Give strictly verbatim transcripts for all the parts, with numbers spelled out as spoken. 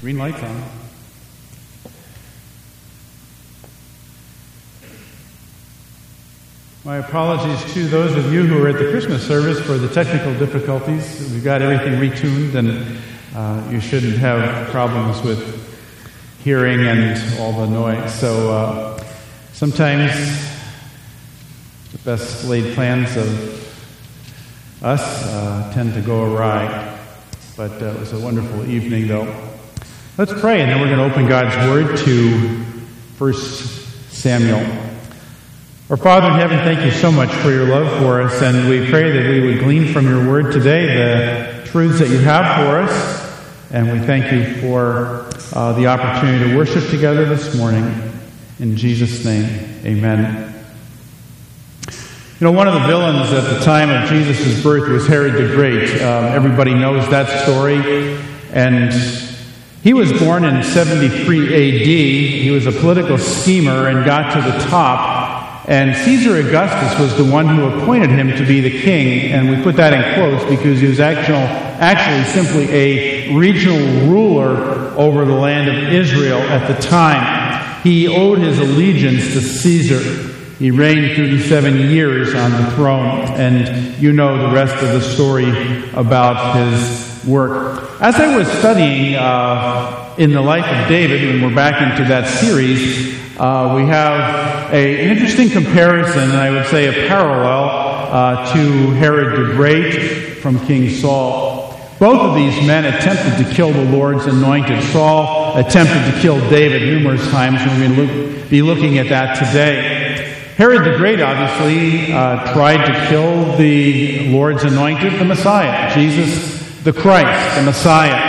Green light's on. My apologies to those of you who are at the Christmas service for the technical difficulties. We've got everything retuned, and uh, you shouldn't have problems with hearing and all the noise. So uh, sometimes the best laid plans of us uh, tend to go awry. But uh, it was a wonderful evening, though. Let's pray, and then we're going to open God's Word to First Samuel. Our Father in heaven, thank you so much for your love for us, and we pray that we would glean from your word today the truths that you have for us, and we thank you for uh, the opportunity to worship together this morning. In Jesus' name, amen. You know, one of the villains at the time of Jesus' birth was Herod the Great. Um, everybody knows that story, and he was born in seventy-three A D. He was a political schemer and got to the top. And Caesar Augustus was the one who appointed him to be the king, and we put that in quotes because he was actual, actually simply a regional ruler over the land of Israel at the time. He owed his allegiance to Caesar. He reigned thirty-seven years on the throne, and you know the rest of the story about his work. As I was studying uh, in the life of David, and we're back into that series, uh, we have a, an interesting comparison, and I would say a parallel uh, to Herod the Great from King Saul. Both of these men attempted to kill the Lord's anointed. Saul attempted to kill David numerous times, and we're going to look, be looking at that today. Herod the Great obviously uh, tried to kill the Lord's anointed, the Messiah, Jesus the Christ, the Messiah.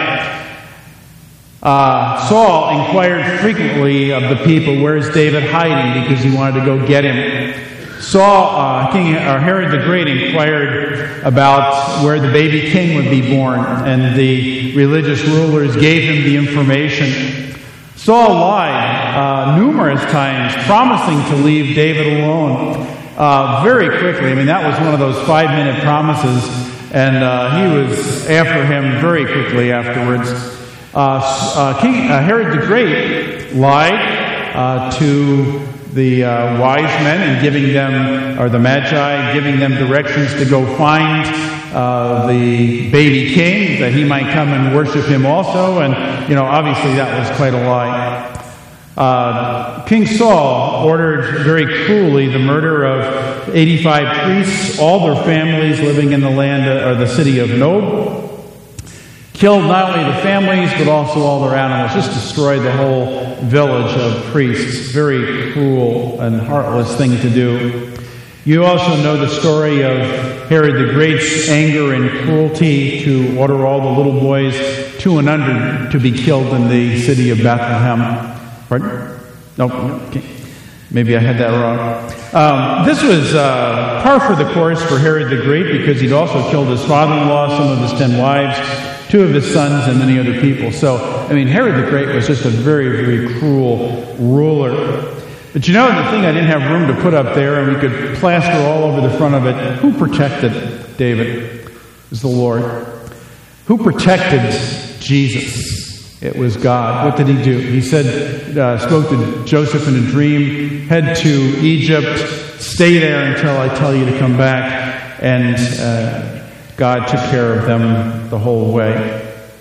Uh, Saul inquired frequently of the people, where's David hiding, because he wanted to go get him. Saul, uh, King or Herod the Great inquired about where the baby king would be born, and the religious rulers gave him the information. Saul lied uh, numerous times, promising to leave David alone uh, very quickly. I mean, that was one of those five-minute promises, and uh, he was after him very quickly afterwards. Uh, uh, King uh, Herod the Great lied uh, to the uh, wise men and giving them, or the Magi, giving them directions to go find uh, the baby king, that he might come and worship him also. And, you know, obviously that was quite a lie. Uh, King Saul ordered very cruelly the murder of eighty-five priests, all their families living in the land or the city of Nob. Killed not only the families, but also all their animals. Just destroyed the whole village of priests. Very cruel and heartless thing to do. You also know the story of Herod the Great's anger and cruelty to order all the little boys two and under to be killed in the city of Bethlehem. Pardon? Nope. Okay. Maybe I had that wrong. Um, this was uh, par for the course for Herod the Great, because he'd also killed his father-in-law, some of his ten wives, two of his sons, and many other people. So, I mean, Herod the Great was just a very, very cruel ruler. But you know, the thing I didn't have room to put up there, and we could plaster all over the front of it, who protected David? It was the Lord. Who protected Jesus? It was God. What did he do? He said, uh, spoke to Joseph in a dream, head to Egypt, stay there until I tell you to come back, and uh, God took care of them the whole way.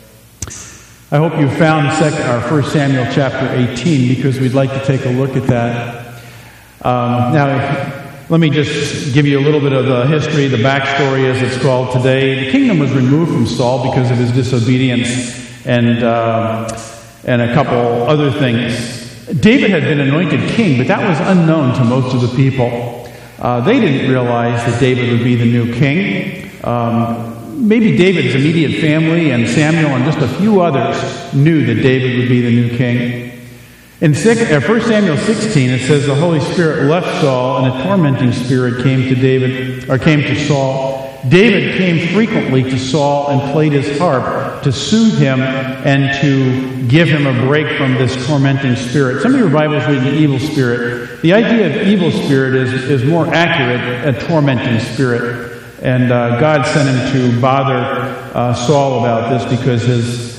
I hope you found second, our First Samuel chapter eighteen, because we'd like to take a look at that. Um, now, let me just give you a little bit of the history, the backstory as it's called today. The kingdom was removed from Saul because of his disobedience and uh, and a couple other things. David had been anointed king, but that was unknown to most of the people. Uh, they didn't realize that David would be the new king. Um, maybe David's immediate family and Samuel and just a few others knew that David would be the new king. In First Samuel sixteen, it says the Holy Spirit left Saul, and a tormenting spirit came to David, or came to Saul. David came frequently to Saul and played his harp to soothe him and to give him a break from this tormenting spirit. Some of your Bibles read an evil spirit. The idea of evil spirit is, is more accurate, a tormenting spirit. And uh, God sent him to bother uh, Saul about this because his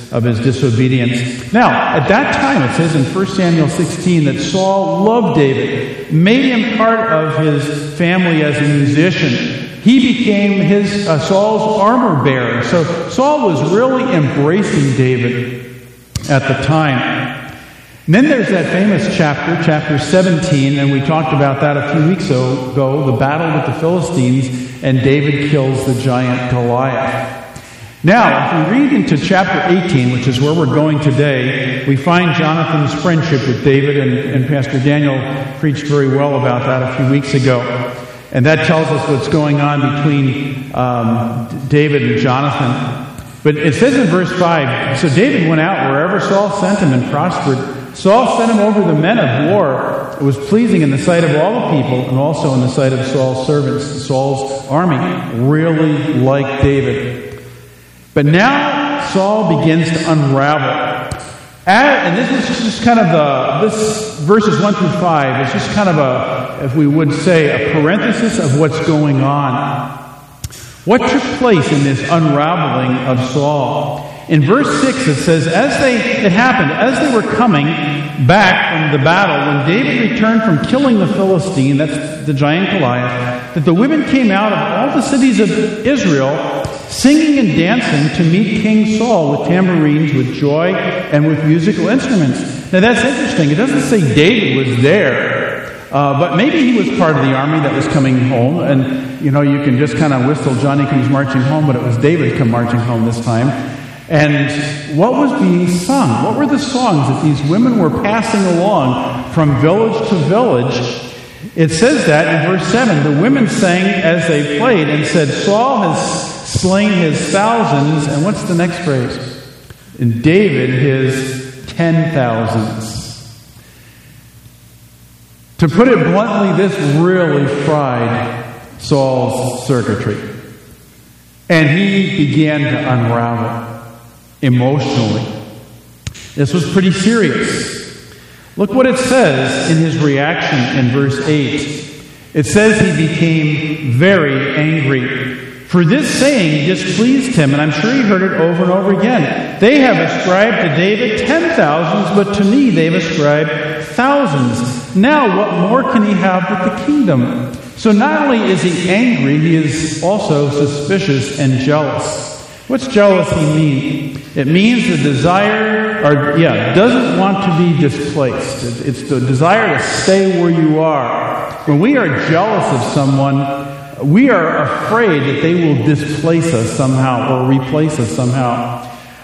of his disobedience. Now, at that time, it says in First Samuel sixteen that Saul loved David, made him part of his family as a musician. He became his uh, Saul's armor bearer. So Saul was really embracing David at the time. And then there's that famous chapter, chapter seventeen, and we talked about that a few weeks ago, the battle with the Philistines, and David kills the giant Goliath. Now, if we read into chapter eighteen, which is where we're going today, we find Jonathan's friendship with David, and, and Pastor Daniel preached very well about that a few weeks ago. And that tells us what's going on between um, David and Jonathan. But it says in verse five, so David went out wherever Saul sent him and prospered. Saul sent him over the men of war. It was pleasing in the sight of all the people and also in the sight of Saul's servants. Saul's army really liked David. But now Saul begins to unravel. And this is just kind of the, this verses one through five is just kind of a, if we would say, a parenthesis of what's going on. What took place in this unraveling of Saul? In verse six it says, as they, it happened, as they were coming back from the battle, when David returned from killing the Philistine, that's the giant Goliath, that the women came out of all the cities of Israel, singing and dancing to meet King Saul with tambourines, with joy, and with musical instruments. Now that's interesting. It doesn't say David was there, uh, but maybe he was part of the army that was coming home. And, you know, you can just kind of whistle Johnny Comes Marching Home, but it was David come marching home this time. And what was being sung? What were the songs that these women were passing along from village to village? It says that in verse seven, the women sang as they played and said, Saul has slain his thousands, and what's the next phrase? And David his ten thousands. To put it bluntly, this really fried Saul's circuitry. And he began to unravel emotionally. This was pretty serious. Look what it says in his reaction in verse eight. It says he became very angry. For this saying displeased him, and I'm sure he heard it over and over again. They have ascribed to David ten thousands, but to me they've ascribed thousands. Now what more can he have with the kingdom? So not only is he angry, he is also suspicious and jealous. What's jealousy mean? It means the desire, or yeah, doesn't want to be displaced. It's the desire to stay where you are. When we are jealous of someone, we are afraid that they will displace us somehow or replace us somehow.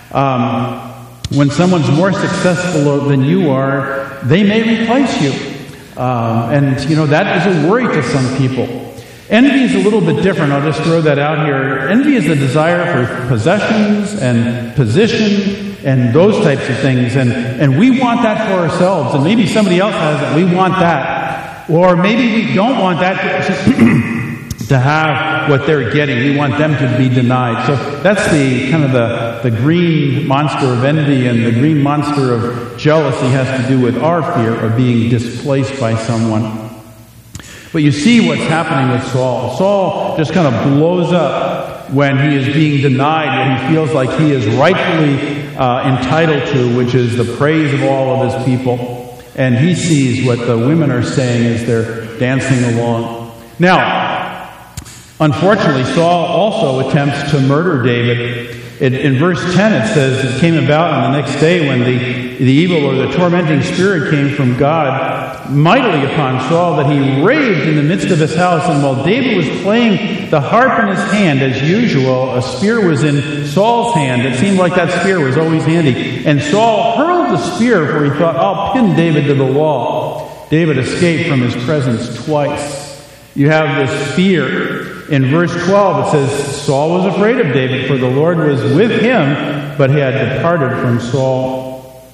Um, when someone's more successful than you are, they may replace you. Um, and, you know, that is a worry to some people. Envy is a little bit different. I'll just throw that out here. Envy is the desire for possessions and position and those types of things. And, and we want that for ourselves. And maybe somebody else has it. We want that. Or maybe we don't want that to have what they're getting. We want them to be denied. So that's the kind of the, the green monster of envy, and the green monster of jealousy has to do with our fear of being displaced by someone. But you see what's happening with Saul. Saul just kind of blows up when he is being denied what he feels like he is rightfully uh, entitled to, which is the praise of all of his people. And he sees what the women are saying as they're dancing along. Now, unfortunately, Saul also attempts to murder David. In, in verse ten it says, it came about on the next day when the, the evil or the tormenting spirit came from God mightily upon Saul, that he raved in the midst of his house. And while David was playing the harp in his hand, as usual, a spear was in Saul's hand. It seemed like that spear was always handy. And Saul hurled the spear, for he thought, I'll pin David to the wall. David escaped from his presence twice. You have this fear. In verse twelve, it says, Saul was afraid of David, for the Lord was with him, but he had departed from Saul.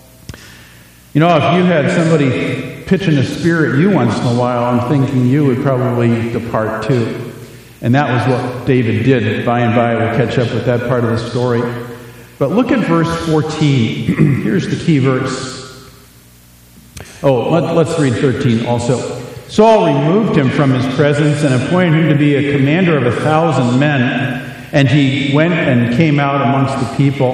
You know, if you had somebody pitching a spear at you once in a while, I'm thinking you would probably depart too. And that was what David did. By and by, we'll catch up with that part of the story. But look at verse fourteen. Here's the key verse. Oh, let, let's read thirteen also. Saul removed him from his presence and appointed him to be a commander of a thousand men. And he went and came out amongst the people.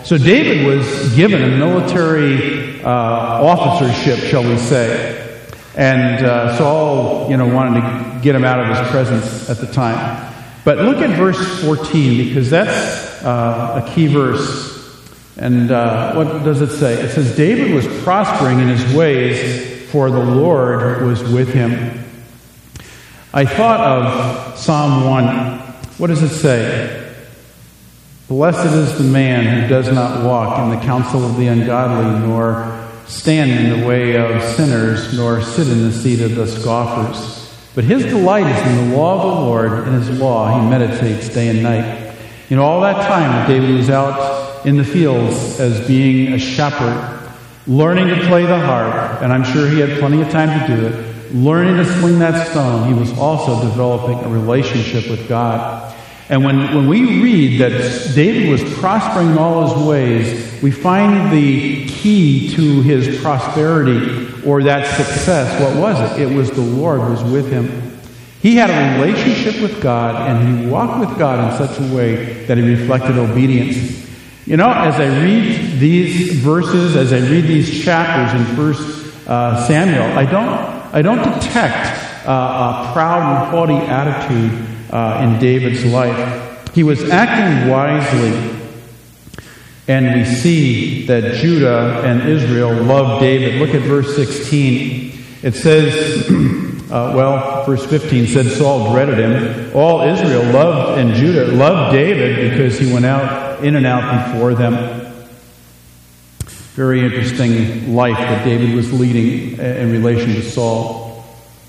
So David was given a military uh, officership, shall we say. And uh, Saul, you know, wanted to get him out of his presence at the time. But look at verse fourteen, because that's uh, a key verse. And uh, what does it say? It says, David was prospering in his ways, for the Lord was with him. I thought of Psalm one. What does it say? Blessed is the man who does not walk in the counsel of the ungodly, nor stand in the way of sinners, nor sit in the seat of the scoffers. But his delight is in the law of the Lord, and his law he meditates day and night. You know, all that time that David was out in the fields as being a shepherd, learning to play the harp, and I'm sure he had plenty of time to do it, learning to sling that stone, he was also developing a relationship with God. And when, when we read that David was prospering in all his ways, we find the key to his prosperity or that success. What was it? It was the Lord was with him. He had a relationship with God, and he walked with God in such a way that he reflected obedience. You know, as I read these verses, as I read these chapters in First uh, Samuel, I don't, I don't detect uh, a proud and haughty attitude uh, in David's life. He was acting wisely, and we see that Judah and Israel loved David. Look at verse sixteen. It says, uh, well, verse fifteen said Saul dreaded him. All Israel loved, and Judah loved David because he went out in and out before them. Very interesting life that David was leading in relation to Saul.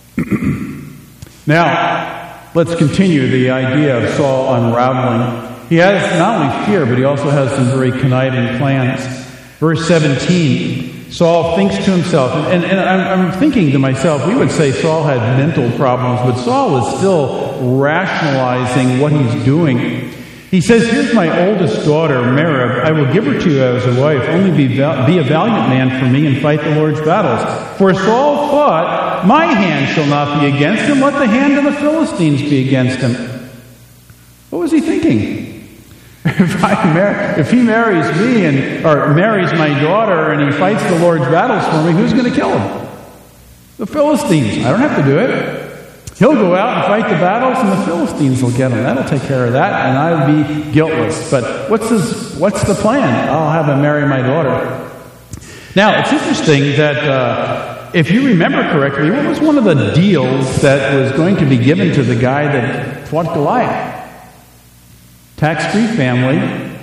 Now, let's continue the idea of Saul unraveling. He has not only fear, but he also has some very conniving plans. Verse seventeen, Saul thinks to himself, and, and I'm, I'm thinking to myself, we would say Saul had mental problems, but Saul is still rationalizing what he's doing. He says, here's my oldest daughter, Merab. I will give her to you as a wife. Only be, val- be a valiant man for me and fight the Lord's battles. For Saul thought, my hand shall not be against him. Let the hand of the Philistines be against him. What was he thinking? If, I mar- if he marries me and or marries my daughter and he fights the Lord's battles for me, who's going to kill him? The Philistines. I don't have to do it. He'll go out and fight the battles, and the Philistines will get him. That'll take care of that, and I'll be guiltless. But what's his? What's the plan? I'll have him marry my daughter. Now, it's interesting that uh, if you remember correctly, what was one of the deals that was going to be given to the guy that fought Goliath? Tax-free family,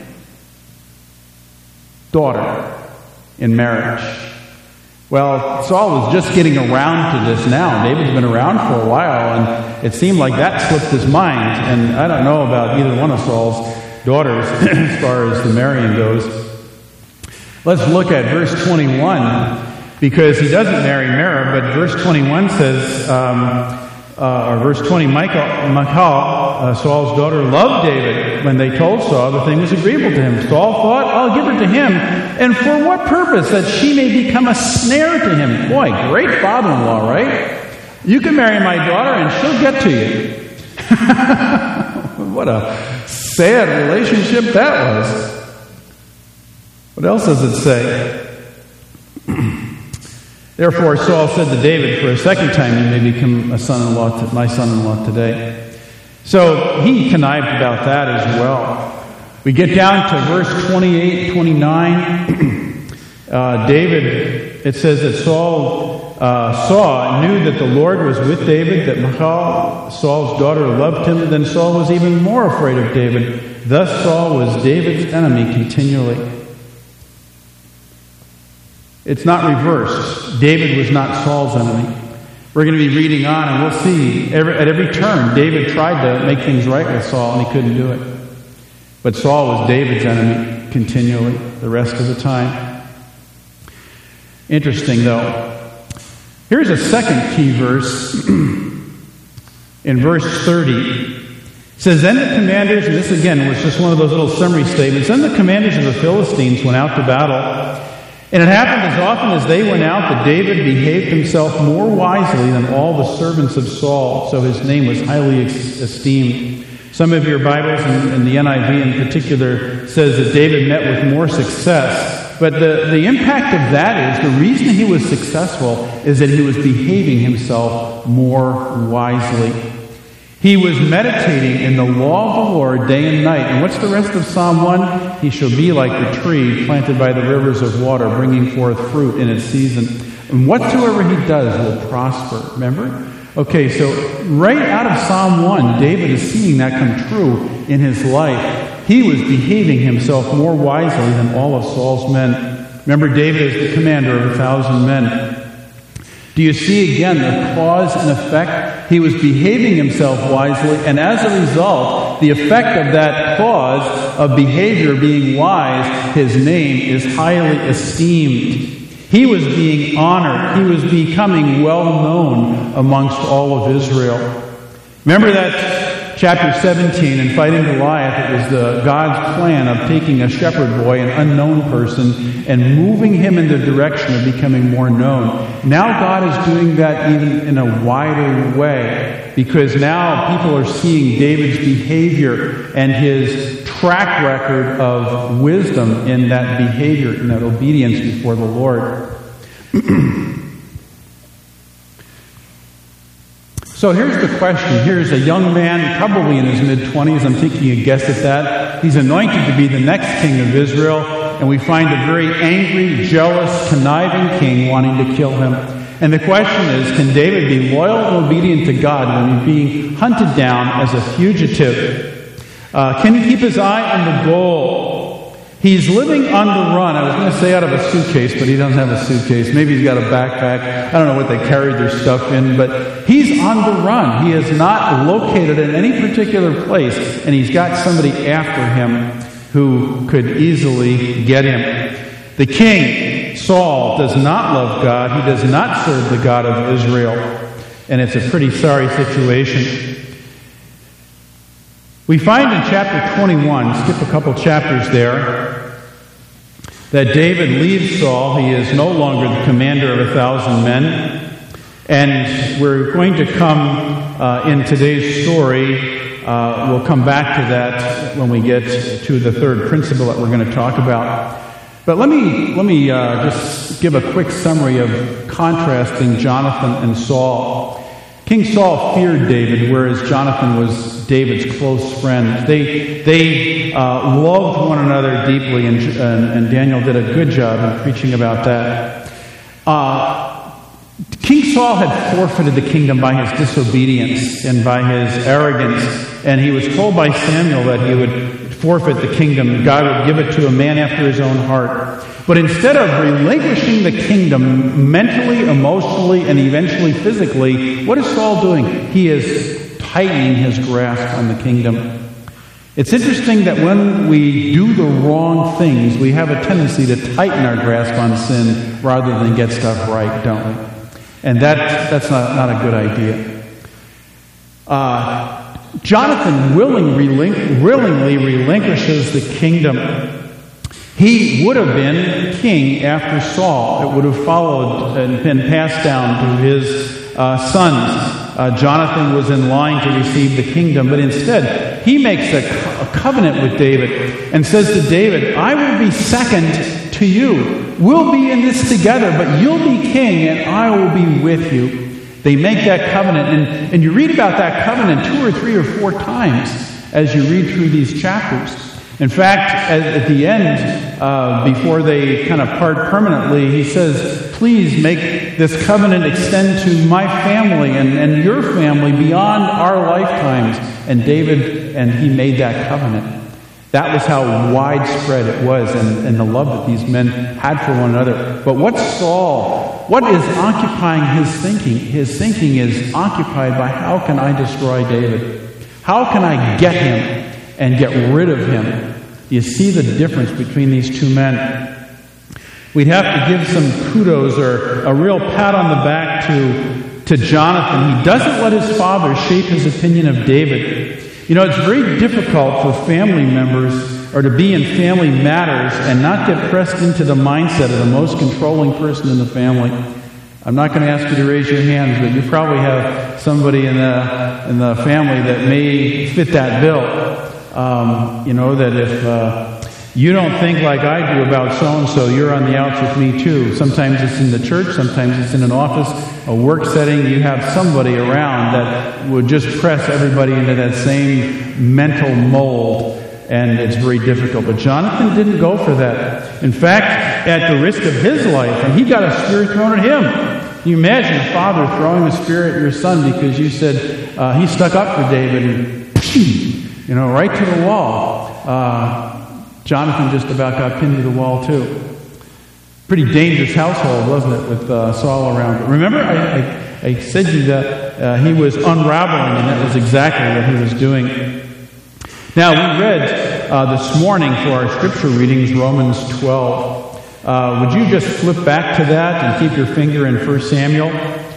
daughter in marriage. Well, Saul was just getting around to this now. David's been around for a while, and it seemed like that slipped his mind. And I don't know about either one of Saul's daughters as far as the marrying goes. Let's look at verse twenty-one, because he doesn't marry Merab, but verse twenty-one says, um, uh, or verse twenty, Michal, Michal uh, Saul's daughter, loved David. When they told Saul, the thing was agreeable to him. Saul thought, I'll give her to him. And for what purpose? That she may become a snare to him. Boy, great father-in-law, right? You can marry my daughter and she'll get to you. What a sad relationship that was. What else does it say? Therefore Saul said to David, for a second time you may become a son-in-law to my son-in-law today. So he connived about that as well. We get down to verse twenty-eight, twenty-nine. uh, David, it says that Saul uh, saw and knew that the Lord was with David, that Michal, Saul's daughter, loved him. Then Saul was even more afraid of David. Thus Saul was David's enemy continually. It's not reversed. David was not Saul's enemy. We're going to be reading on, and we'll see every, at every turn, David tried to make things right with Saul, and he couldn't do it. But Saul was David's enemy continually, the rest of the time. Interesting, though. Here's a second key verse. In verse thirty, it says, Then the commanders, and this again was just one of those little summary statements, Then the commanders of the Philistines went out to battle. And it happened as often as they went out that David behaved himself more wisely than all the servants of Saul, so his name was highly esteemed. Some of your Bibles, and, and the N I V in particular, says that David met with more success. But the, the impact of that is, the reason he was successful is that he was behaving himself more wisely. He was meditating in the law of the Lord day and night. And what's the rest of Psalm one? He shall be like the tree planted by the rivers of water, bringing forth fruit in its season. And whatsoever he does will prosper. Remember? Okay, so right out of Psalm one, David is seeing that come true in his life. He was behaving himself more wisely than all of Saul's men. Remember, David is the commander of a thousand men. Do you see again the cause and effect? He was behaving himself wisely, and as a result, the effect of that cause of behavior being wise, his name is highly esteemed. He was being honored. He was becoming well known amongst all of Israel. Remember that chapter seventeen in fighting Goliath? It was the God's plan of taking a shepherd boy, an unknown person, and moving him in the direction of becoming more known. Now God is doing that even in a wider way, because now people are seeing David's behavior and his track record of wisdom in that behavior, in that obedience before the Lord. So here's the question. Here's a young man, probably in his mid-twenties. I'm taking a guess at that. He's anointed to be the next king of Israel, and we find a very angry, jealous, conniving king wanting to kill him. And the question is, can David be loyal and obedient to God when he's being hunted down as a fugitive? Uh, can he keep his eye on the goal? He's living on the run. I was going to say out of a suitcase, but he doesn't have a suitcase. Maybe he's got a backpack. I don't know what they carried their stuff in, but he's on the run. He is not located in any particular place, and he's got somebody after him who could easily get him. The king, Saul, does not love God. He does not serve the God of Israel, and it's a pretty sorry situation. We find in chapter twenty-one, skip a couple chapters there, that David leaves Saul. He is no longer the commander of a thousand men. And we're going to come uh, in today's story, uh, we'll come back to that when we get to the third principle that we're going to talk about. But let me, let me uh, just give a quick summary of contrasting Jonathan and Saul. King Saul feared David, whereas Jonathan was David's close friend. They they uh, loved one another deeply, and, and, and Daniel did a good job in preaching about that. Uh, King Saul had forfeited the kingdom by his disobedience and by his arrogance, and he was told by Samuel that he would forfeit the kingdom. God would give it to a man after his own heart. But instead of relinquishing the kingdom mentally, emotionally, and eventually physically, what is Saul doing? He is tightening his grasp on the kingdom. It's interesting that when we do the wrong things, we have a tendency to tighten our grasp on sin rather than get stuff right, don't we? And that that's not, not a good idea. Uh, Jonathan willing, relin- willingly relinquishes the kingdom. He would have been king after Saul. It would have followed and been passed down to his uh, sons. Uh, Jonathan was in line to receive the kingdom, but instead he makes a, co- a covenant with David and says to David, I will be second to you. We'll be in this together, but you'll be king and I will be with you. They make that covenant, and, and you read about that covenant two or three or four times as you read through these chapters. In fact, at, at the end, uh, before they kind of part permanently, he says, please make this covenant extend to my family and, and your family beyond our lifetimes. And David, and he made that covenant. That was how widespread it was, and, and the love that these men had for one another. But what's Saul? What is occupying his thinking? His thinking is occupied by, how can I destroy David? How can I get him and get rid of him? You see the difference between these two men. We'd have to give some kudos or a real pat on the back to, to Jonathan. He doesn't let his father shape his opinion of David. You know, it's very difficult for family members or to be in family matters and not get pressed into the mindset of the most controlling person in the family. I'm not going to ask you to raise your hands, but you probably have somebody in the in the family that may fit that bill. Um, you know, that if uh, you don't think like I do about so-and-so, you're on the outs with me too. Sometimes it's in the church, sometimes it's in an office, a work setting. You have somebody around that would just press everybody into that same mental mold, and it's very difficult. But Jonathan didn't go for that. In fact, at the risk of his life, and he got a spear thrown at him. Can you imagine a father throwing a spear at your son because you said uh, he stuck up for David, and you know, right to the wall. Uh, Jonathan just about got pinned to the wall too. Pretty dangerous household, wasn't it, with uh, Saul around? But remember, I, I, I said to you that uh, he was unraveling, and that was exactly what he was doing. Now, we read uh, this morning for our scripture readings Romans twelve. Uh, would you just flip back to that and keep your finger in First Samuel?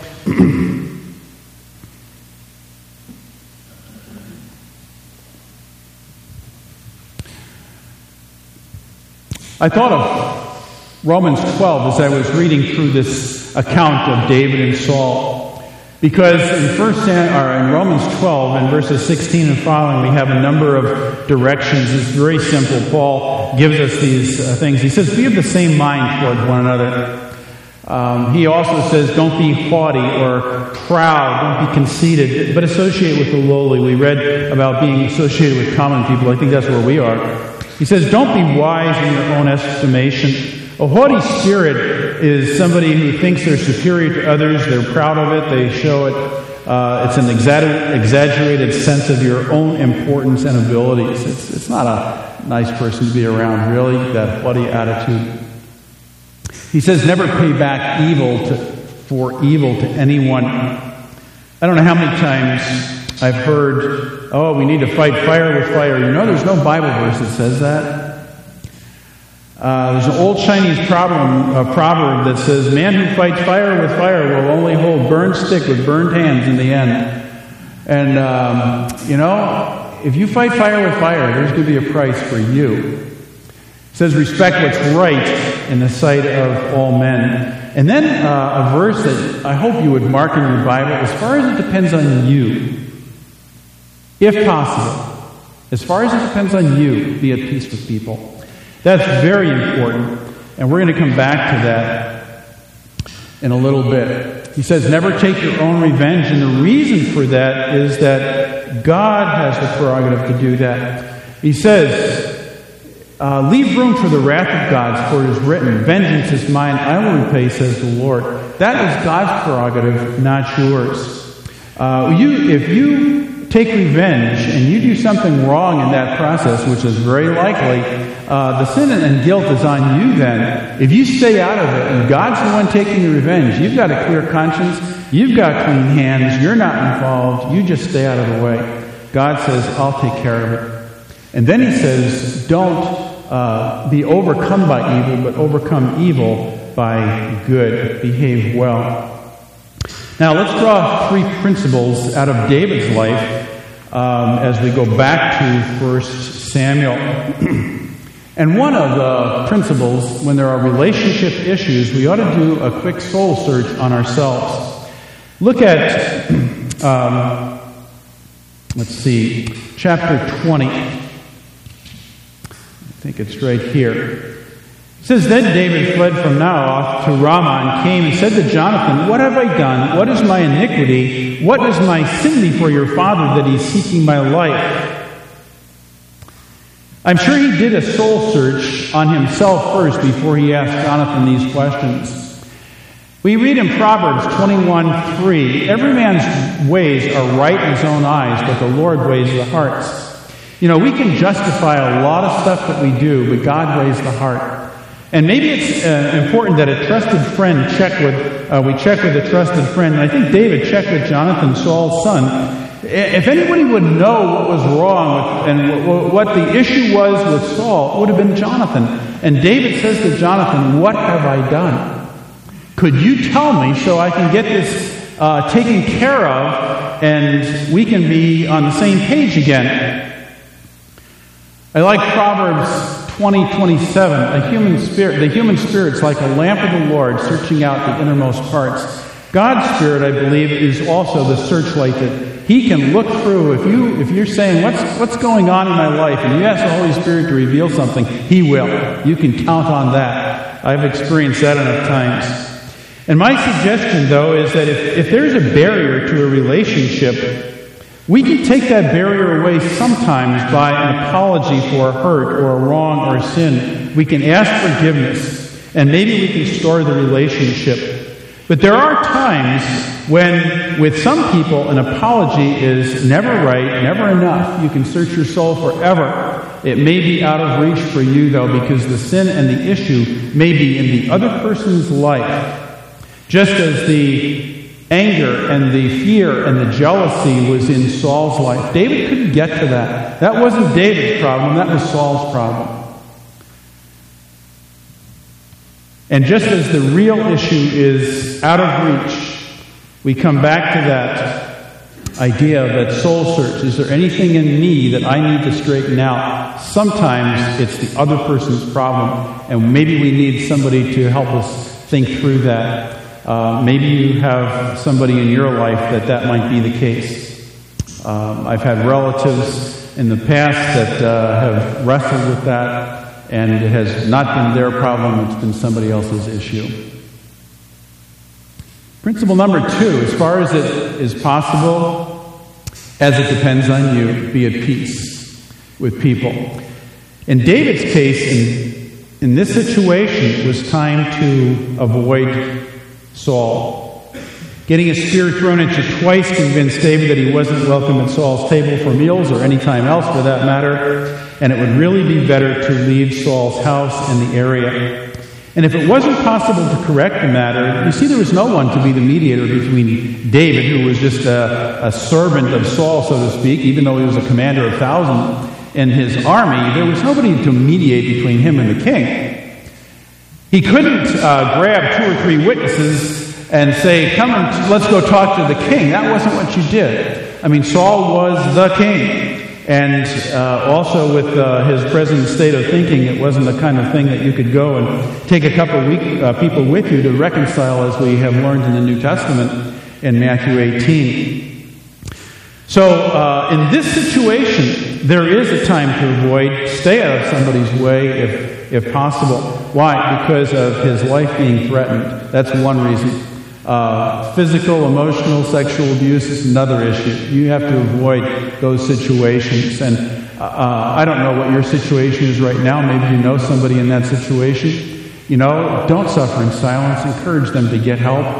I thought of Romans twelve as I was reading through this account of David and Saul. Because in First Sam, or in Romans twelve, in verses sixteen and following, we have a number of directions. It's very simple. Paul gives us these uh, things. He says, be of the same mind toward one another. Um, he also says, don't be haughty or proud. Don't be conceited, but associate with the lowly. We read about being associated with common people. I think that's where we are. He says, don't be wise in your own estimation. A haughty spirit is somebody who thinks they're superior to others. They're proud of it. They show it. Uh, it's an exa- exaggerated sense of your own importance and abilities. It's, it's not a nice person to be around, really, that haughty attitude. He says, never pay back evil to, for evil to anyone. I don't know how many times I've heard, oh, we need to fight fire with fire. You know, there's no Bible verse that says that. Uh, there's an old Chinese proverb, uh, proverb that says, man who fights fire with fire will only hold burned stick with burned hands in the end. And, um, you know, if you fight fire with fire, there's going to be a price for you. It says, respect what's right in the sight of all men. And then uh, a verse that I hope you would mark in your Bible, as far as it depends on you, if possible, as far as it depends on you, be at peace with people. That's very important, and we're going to come back to that in a little bit. He says, never take your own revenge, and the reason for that is that God has the prerogative to do that. He says, uh, leave room for the wrath of God, for it is written, vengeance is mine, I will repay, says the Lord. That is God's prerogative, not yours. Uh, you, if you take revenge and you do something wrong in that process, which is very likely, uh, the sin and guilt is on you then. If you stay out of it and God's the one taking the revenge, you've got a clear conscience, you've got clean hands, you're not involved, you just stay out of the way. God says, I'll take care of it. And then he says, don't uh, be overcome by evil, but overcome evil by good. Behave well. Now, let's draw three principles out of David's life um, as we go back to First Samuel. And one of the principles, when there are relationship issues, we ought to do a quick soul search on ourselves. Look at, um, let's see, chapter twenty. I think it's right here. It says, then David fled from Naioth to Ramah and came and said to Jonathan, what have I done? What is my iniquity? What is my sin before your father that he's seeking my life? I'm sure he did a soul search on himself first before he asked Jonathan these questions. We read in Proverbs twenty-one three, every man's ways are right in his own eyes, but the Lord weighs the hearts. You know, we can justify a lot of stuff that we do, but God weighs the heart. And maybe it's uh, important that a trusted friend check with, uh, we check with a trusted friend. And I think David checked with Jonathan, Saul's son. If anybody would know what was wrong with, and what the issue was with Saul, it would have been Jonathan. And David says to Jonathan, what have I done? Could you tell me so I can get this uh, taken care of and we can be on the same page again? I like Proverbs twenty twenty-seven, a human spirit, the human spirit's like a lamp of the Lord searching out the innermost parts. God's Spirit, I believe, is also the searchlight that He can look through. If you if you're saying what's what's going on in my life, and you ask the Holy Spirit to reveal something, He will. You can count on that. I've experienced that enough times. And my suggestion, though, is that if, if there's a barrier to a relationship, we can take that barrier away sometimes by an apology for a hurt or a wrong or a sin. We can ask forgiveness, and maybe we can restore the relationship. But there are times when, with some people, an apology is never right, never enough. You can search your soul forever. It may be out of reach for you, though, because the sin and the issue may be in the other person's life. Just as the anger and the fear and the jealousy was in Saul's life. David couldn't get to that. That wasn't David's problem, that was Saul's problem. And just as the real issue is out of reach, we come back to that idea of that soul search. Is there anything in me that I need to straighten out? Sometimes it's the other person's problem, and maybe we need somebody to help us think through that. Uh, maybe you have somebody in your life that that might be the case. Um, I've had relatives in the past that uh, have wrestled with that, and it has not been their problem, it's been somebody else's issue. Principle number two, as far as it is possible, as it depends on you, be at peace with people. In David's case, in, in this situation, it was time to avoid Saul. Getting a spear thrown at you twice convinced David that he wasn't welcome at Saul's table for meals or any time else for that matter, and it would really be better to leave Saul's house in the area. And if it wasn't possible to correct the matter, you see there was no one to be the mediator between David, who was just a, a servant of Saul, so to speak, even though he was a commander of thousands in his army, there was nobody to mediate between him and the king. He couldn't uh, grab two or three witnesses and say, come and let's go talk to the king. That wasn't what you did. I mean, Saul was the king. And uh, also with uh, his present state of thinking, it wasn't the kind of thing that you could go and take a couple of week, uh, people with you to reconcile, as we have learned in the New Testament in Matthew eighteen. So uh, in this situation, there is a time to avoid, stay out of somebody's way if, if possible. Why? Because of his life being threatened. That's one reason. Uh, physical, emotional, sexual abuse is another issue. You have to avoid those situations. And uh, I don't know what your situation is right now. Maybe you know somebody in that situation. You know, don't suffer in silence. Encourage them to get help.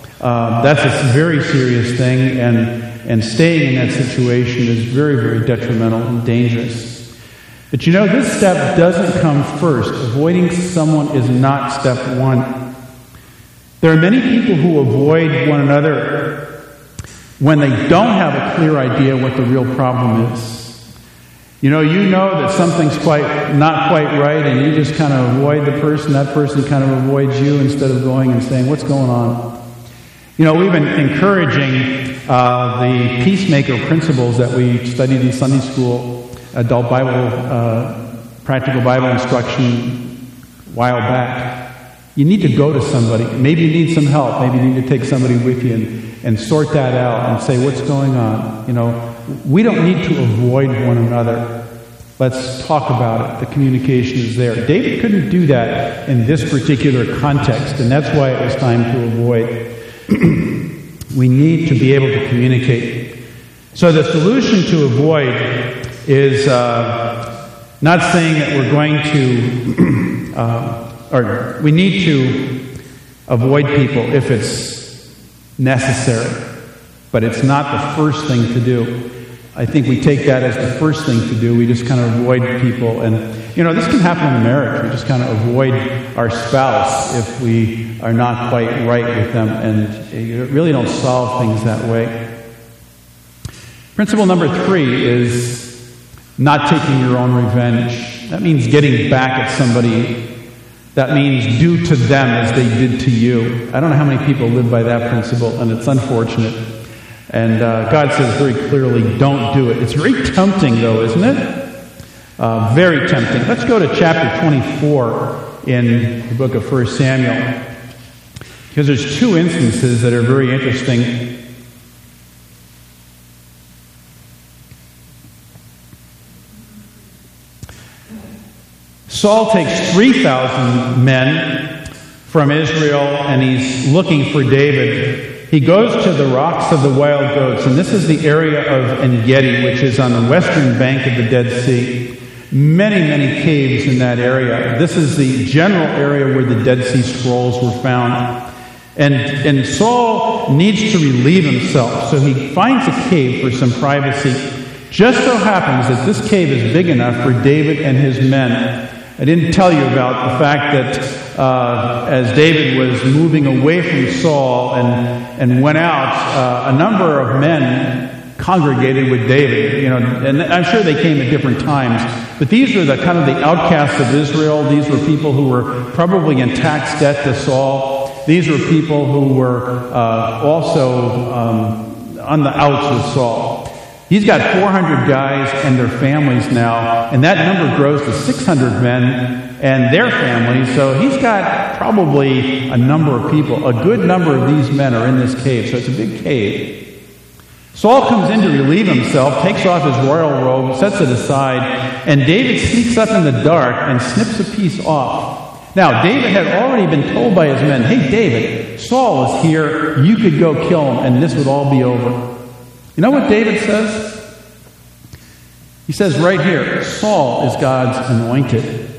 Uh, that's a very serious thing, and, and staying in that situation is very, very detrimental and dangerous. But you know, this step doesn't come first. Avoiding someone is not step one. There are many people who avoid one another when they don't have a clear idea what the real problem is. You know, you know that something's quite not quite right, and you just kind of avoid the person. That person kind of avoids you instead of going and saying, what's going on? You know, we've been encouraging uh, the peacemaker principles that we studied in Sunday school, adult Bible, uh, practical Bible instruction a while back. You need to go to somebody. Maybe you need some help. Maybe you need to take somebody with you and, and sort that out and say, what's going on? You know, we don't need to avoid one another. Let's talk about it. The communication is there. David couldn't do that in this particular context, and that's why it was time to avoid. We need to be able to communicate. So the solution to avoid is uh, not saying that we're going to... uh, Or we need to avoid people if it's necessary, but it's not the first thing to do. I think we take that as the first thing to do. We just kind of avoid people. And, you know, this can happen in marriage. We just kind of avoid our spouse if we are not quite right with them, and you really don't solve things that way. Principle number three is not taking your own revenge. That means getting back at somebody. That means do to them as they did to you. I don't know how many people live by that principle, and it's unfortunate. And uh, God says very clearly, don't do it. It's very tempting, though, isn't it? Uh, very tempting. Let's go to chapter twenty-four in the book of First Samuel, because there's two instances that are very interesting. Saul takes three thousand men from Israel, and he's looking for David. He goes to the rocks of the wild goats, and this is the area of En-Gedi, which is on the western bank of the Dead Sea. Many, many caves in that area. This is the general area where the Dead Sea Scrolls were found. And, and Saul needs to relieve himself, so he finds a cave for some privacy. Just so happens that this cave is big enough for David and his men. I didn't tell you about the fact that uh, as David was moving away from Saul and, and went out, uh, a number of men congregated with David, you know, and I'm sure they came at different times, but these were the kind of the outcasts of Israel. These were people who were probably in tax debt to Saul. These were people who were uh, also um, on the outs with Saul. He's got four hundred guys and their families now, and that number grows to six hundred men and their families, so he's got probably a number of people. A good number of these men are in this cave, so it's a big cave. Saul comes in to relieve himself, takes off his royal robe, sets it aside, and David sneaks up in the dark and snips a piece off. Now, David had already been told by his men, hey, David, Saul is here, you could go kill him, and this would all be over. You know what David says? He says right here, Saul is God's anointed.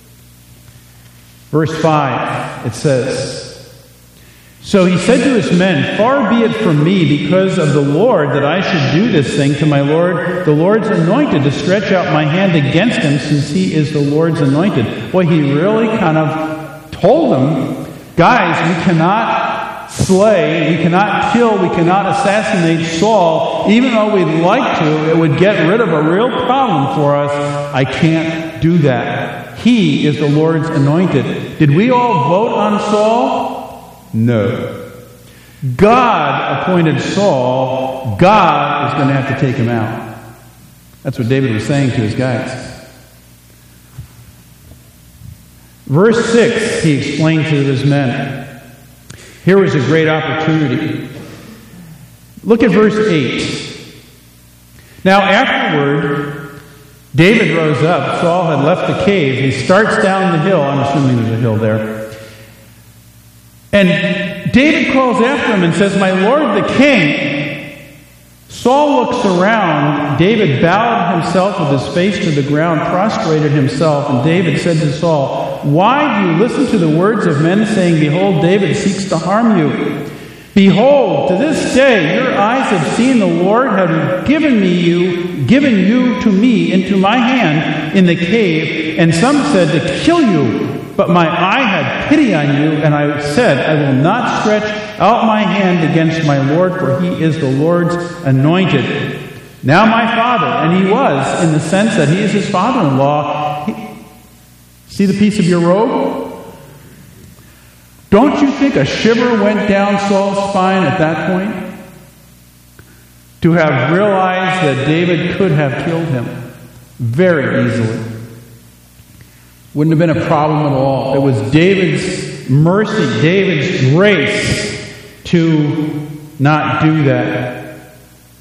Verse five, it says, so he said to his men, far be it from me because of the Lord that I should do this thing to my Lord, the Lord's anointed, to stretch out my hand against him since he is the Lord's anointed. Boy, he really kind of told them, guys, we cannot slay, we cannot kill, we cannot assassinate Saul. Even though we'd like to, it would get rid of a real problem for us. I can't do that. He is the Lord's anointed. Did we all vote on Saul? No. God appointed Saul. God is going to have to take him out. That's what David was saying to his guys. Verse six, he explained to his men. Here was a great opportunity. Look at verse eight. Now afterward, David rose up. Saul had left the cave. He starts down the hill. I'm assuming there's a hill there. And David calls after him and says, my Lord the king. Saul looks around. David bowed himself with his face to the ground, prostrated himself, and David said to Saul, why do you listen to the words of men saying, behold, David seeks to harm you? Behold, to this day your eyes have seen the Lord have given me you, given you to me into my hand in the cave, and some said to kill you. But my eye had pity on you, and I said, I will not stretch out my hand against my Lord, for he is the Lord's anointed. Now my father, and he was, in the sense that he is his father-in-law. He, see the piece of your robe? Don't you think a shiver went down Saul's spine at that point? To have realized that David could have killed him very easily. Wouldn't have been a problem at all. It was David's mercy, David's grace to not do that.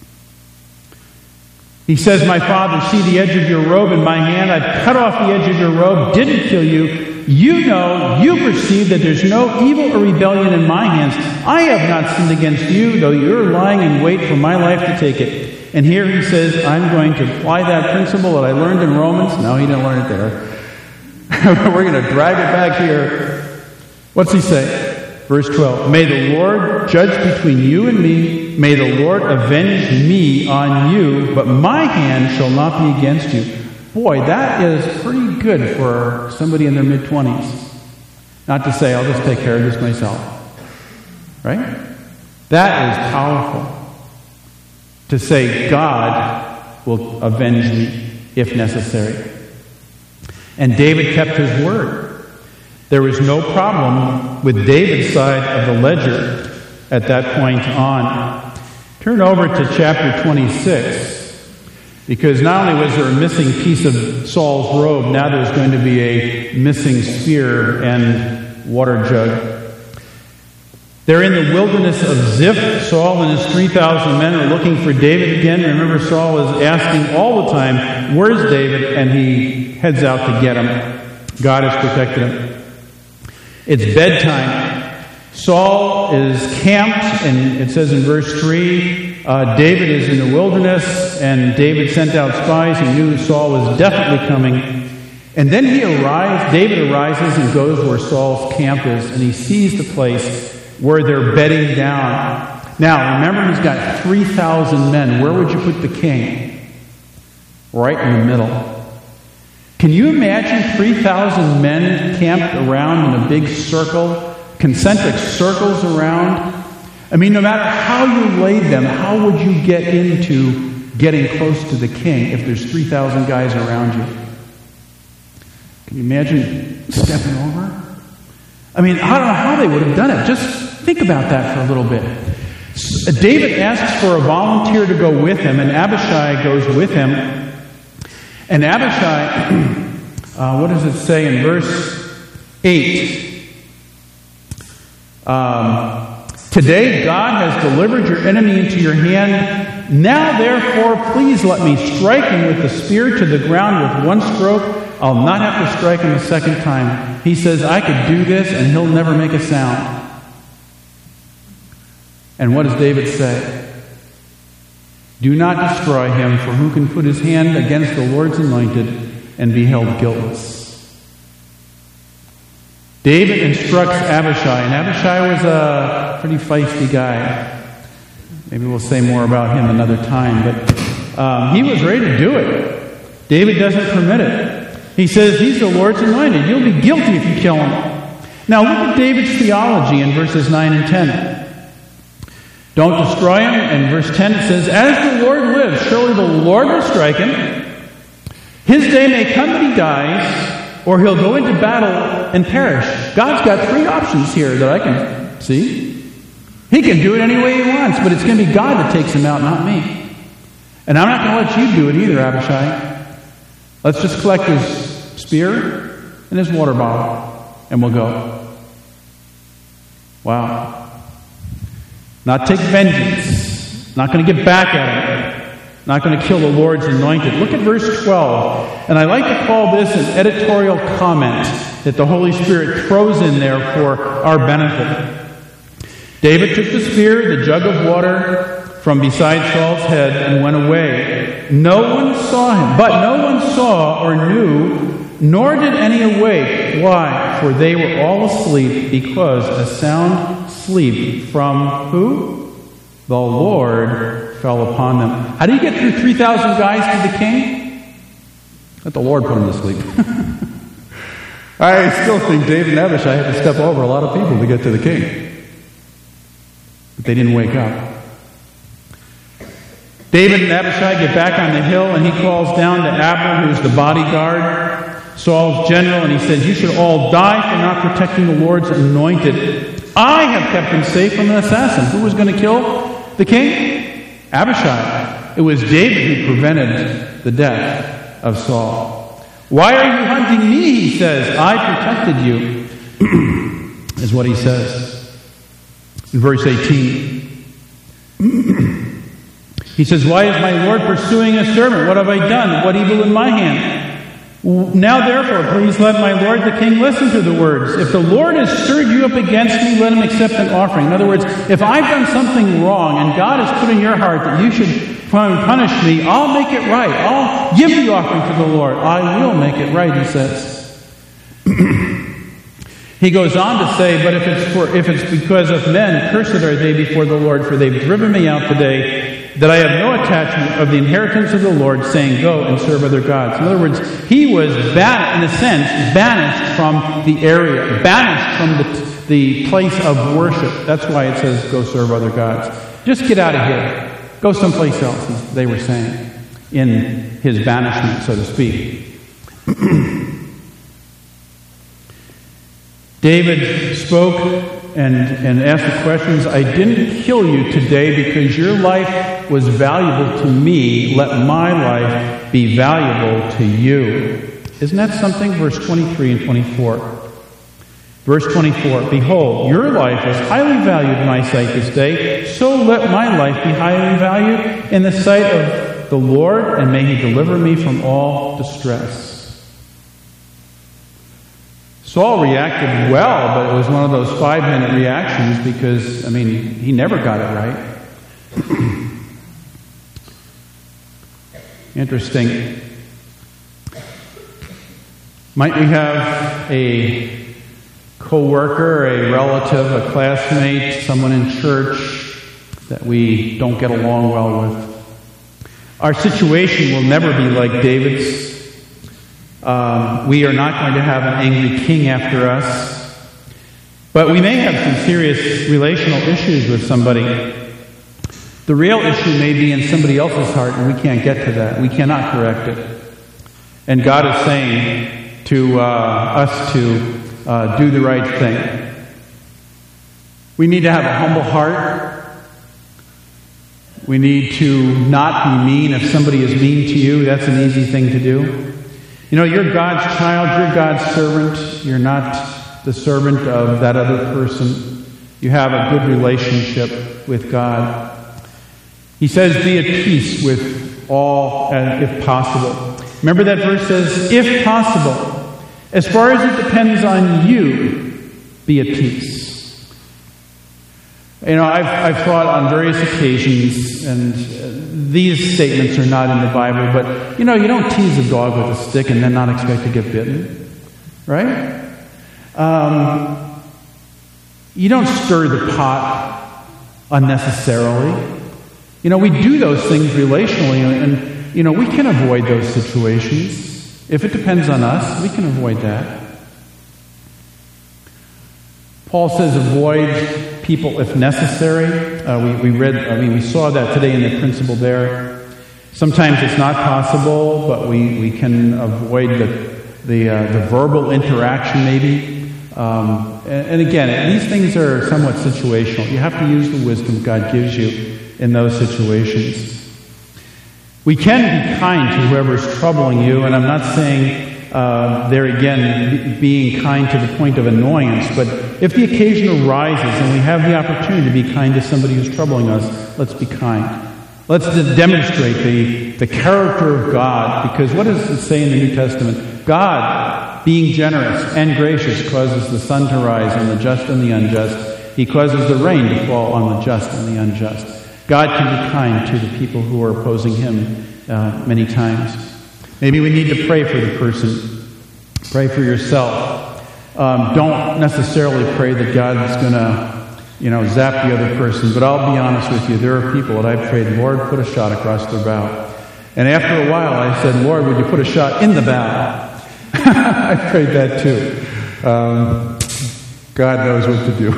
He says, my father, see the edge of your robe in my hand. I've cut off the edge of your robe, didn't kill you. You know, you perceive that there's no evil or rebellion in my hands. I have not sinned against you, though you're lying in wait for my life to take it. And here he says, I'm going to apply that principle that I learned in Romans. No, he didn't learn it there. We're going to drag it back here. What's he say? Verse twelve. May the Lord judge between you and me. May the Lord avenge me on you, but my hand shall not be against you. Boy, that is pretty good for somebody in their mid-twenties. Not to say, I'll just take care of this myself. Right? That is powerful. To say, God will avenge me if necessary. And David kept his word. There was no problem with David's side of the ledger at that point on. Turn over to chapter twenty-six. Because not only was there a missing piece of Saul's robe, now there's going to be a missing spear and water jug. They're in the wilderness of Ziph. Saul and his three thousand men are looking for David again. Remember, Saul is asking all the time, where's David? And he heads out to get him. God has protected him. It's bedtime. Saul is camped, and it says in verse three, uh, David is in the wilderness, and David sent out spies. He knew Saul was definitely coming. And then he arrives, David arises and goes where Saul's camp is, and he sees the place where they're bedding down. Now, remember, he's got three thousand men. Where would you put the king? Right in the middle. Can you imagine three thousand men camped around in a big circle, concentric circles around? I mean, no matter how you laid them, how would you get into getting close to the king if there's three thousand guys around you? Can you imagine stepping over? I mean, I don't know how they would have done it. Just think about that for a little bit. David asks for a volunteer to go with him, and Abishai goes with him. And Abishai, uh, what does it say in verse eight? Um, Today God has delivered your enemy into your hand. Now therefore, please let me strike him with the spear to the ground with one stroke. I'll not have to strike him a second time. He says, I could do this and he'll never make a sound. And what does David say? Do not destroy him, for who can put his hand against the Lord's anointed and be held guiltless? David instructs Abishai, and Abishai was a pretty feisty guy. Maybe we'll say more about him another time, but um, he was ready to do it. David doesn't permit it. He says, he's the Lord's anointed. You'll be guilty if you kill him. Now look at David's theology in verses nine and ten. Don't destroy him. In verse ten it says, as the Lord lives, surely the Lord will strike him. His day may come that he dies, or he'll go into battle and perish. God's got three options here that I can see. He can do it any way he wants, but it's going to be God that takes him out, not me. And I'm not going to let you do it either, Abishai. Let's just collect his spear and his water bottle, and we'll go. Wow. Not take vengeance. Not going to get back at him. Not going to kill the Lord's anointed. Look at verse twelve. And I like to call this an editorial comment that the Holy Spirit throws in there for our benefit. David took the spear, the jug of water, from beside Saul's head and went away. No one saw him, but no one saw or knew, nor did any awake. Why? For they were all asleep, because a sound sleep from who? The Lord fell upon them. How do you get through three thousand guys to the king? Let the Lord put them to sleep. I still think David and Abishai had to step over a lot of people to get to the king. But they didn't wake up. David and Abishai get back on the hill, and he calls down to Abner, who's the bodyguard, Saul's general, and he says, you should all die for not protecting the Lord's anointed. I have kept him safe from an assassin. Who was going to kill the king? Abishai. It was David who prevented the death of Saul. Why are you hunting me? He says. I protected you, is what he says. In verse eighteen, he says, why is my Lord pursuing a servant? What have I done? What evil in my hand? Now therefore, please let my Lord the king listen to the words. If the Lord has stirred you up against me, let him accept an offering. In other words, if I've done something wrong and God has put in your heart that you should punish me, I'll make it right. I'll give the offering to the Lord. I will make it right, he says. He goes on to say, but if it's for if it's because of men, cursed are they before the Lord, for they've driven me out today, that I have no attachment of the inheritance of the Lord, saying, go and serve other gods. In other words, he was, ban- in a sense, banished from the area, banished from the, the place of worship. That's why it says, go serve other gods. Just get out of here. Go someplace else, they were saying, in his banishment, so to speak. David spoke and, and ask the questions. I didn't kill you today because your life was valuable to me. Let my life be valuable to you. Isn't that something? Verse twenty-three and twenty-four. Verse twenty-four, behold, your life is highly valued in my sight this day, so let my life be highly valued in the sight of the Lord, and may he deliver me from all distress. Saul reacted well, but it was one of those five-minute reactions because, I mean, he never got it right. Interesting. Might we have a co-worker, a relative, a classmate, someone in church that we don't get along well with? Our situation will never be like David's. Um, we are not going to have an angry king after us. But we may have some serious relational issues with somebody. The real issue may be in somebody else's heart, and we can't get to that. We cannot correct it. And God is saying to uh, us to uh, do the right thing. We need to have a humble heart. We need to not be mean. If somebody is mean to you, that's an easy thing to do. You know, you're God's child, you're God's servant. You're not the servant of that other person. You have a good relationship with God. He says, be at peace with all, uh, if possible. Remember that verse says, if possible. As far as it depends on you, be at peace. You know, I've, I've thought on various occasions, and uh, these statements are not in the Bible, but, you know, you don't tease a dog with a stick and then not expect to get bitten. Right? Um, you don't stir the pot unnecessarily. You know, we do those things relationally, and, and, you know, we can avoid those situations. If it depends on us, we can avoid that. Paul says avoid people if necessary. Uh, we, we read, I mean, we saw that today in the principle there. Sometimes it's not possible, but we, we can avoid the the, uh, the verbal interaction maybe. Um, and, and again, these things are somewhat situational. You have to use the wisdom God gives you in those situations. We can be kind to whoever's troubling you, and I'm not saying Uh, there again, being kind to the point of annoyance. But if the occasion arises and we have the opportunity to be kind to somebody who's troubling us, let's be kind. Let's demonstrate the, the character of God. Because what does it say in the New Testament? God, being generous and gracious, causes the sun to rise on the just and the unjust. He causes the rain to fall on the just and the unjust. God can be kind to the people who are opposing Him uh, many times. Maybe we need to pray for the person. Pray for yourself. Um, don't necessarily pray that God's going to, you know, zap the other person. But I'll be honest with you. There are people that I've prayed, Lord, put a shot across their bow. And after a while, I said, Lord, would you put a shot in the bow? I prayed that too. Um, God knows what to do.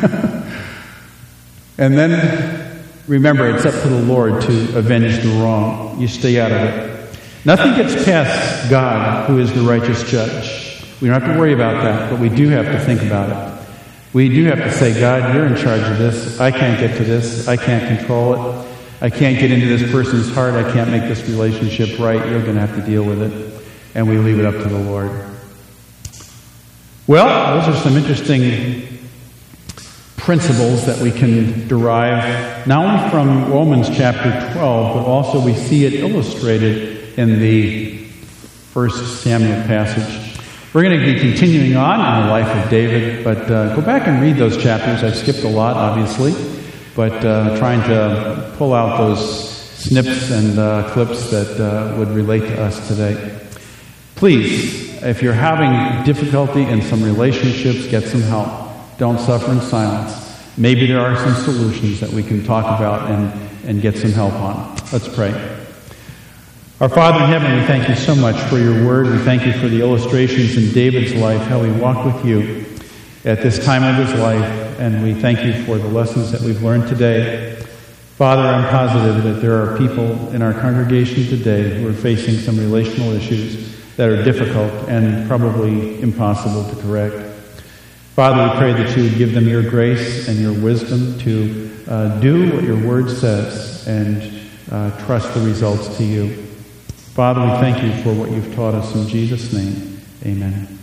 And then, remember, it's up to the Lord to avenge the wrong. You stay out of it. Nothing gets past God, who is the righteous judge. We don't have to worry about that, but we do have to think about it. We do have to say, God, you're in charge of this. I can't get to this. I can't control it. I can't get into this person's heart. I can't make this relationship right. You're going to have to deal with it. And we leave it up to the Lord. Well, those are some interesting principles that we can derive, not only from Romans chapter twelve, but also we see it illustrated in the First Samuel passage. We're going to be continuing on in the life of David, but uh, go back and read those chapters. I've skipped a lot, obviously, but uh, trying to pull out those snips and uh, clips that uh, would relate to us today. Please, if you're having difficulty in some relationships, get some help. Don't suffer in silence. Maybe there are some solutions that we can talk about and, and get some help on. Let's pray. Our Father in heaven, we thank you so much for your word. We thank you for the illustrations in David's life, how he walked with you at this time of his life, and we thank you for the lessons that we've learned today. Father, I'm positive that there are people in our congregation today who are facing some relational issues that are difficult and probably impossible to correct. Father, we pray that you would give them your grace and your wisdom to uh, do what your word says and uh, trust the results to you. Father, we thank you for what you've taught us. In Jesus' name, amen.